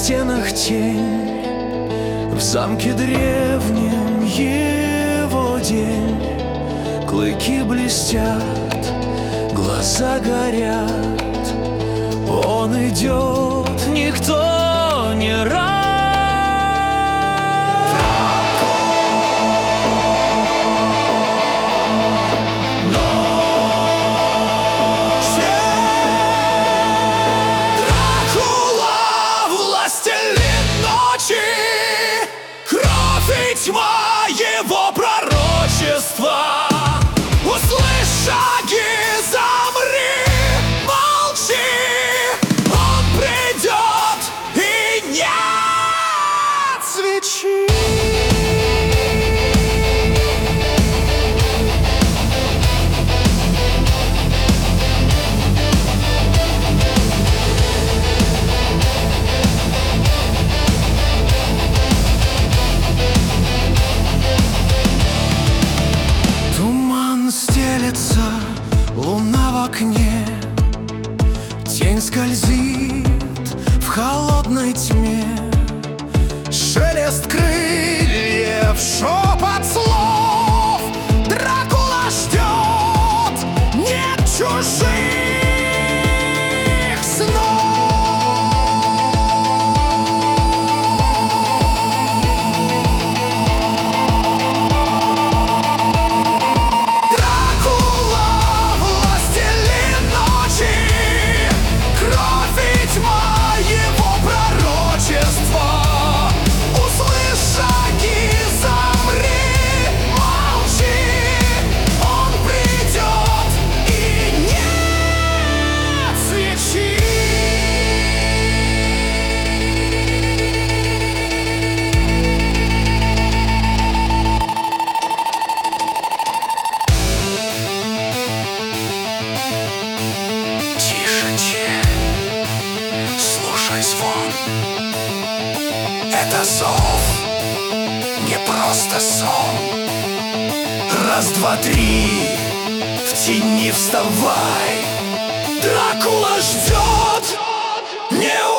стенах тень, в замке древнем его день. Клыки блестят, глаза горят, он идет, никто не рад. Тьма его пророчества. Услышь шаги, замри, молчи. Он придет, и нет свечи. Луна в окне, тень скользит в холодной тьме. Шелест крыльев, шепот слов. Дракула ждет, нет чужих снов. Это зов, не просто сон. Раз, два, три, в тени вставай. Дракула ждет, не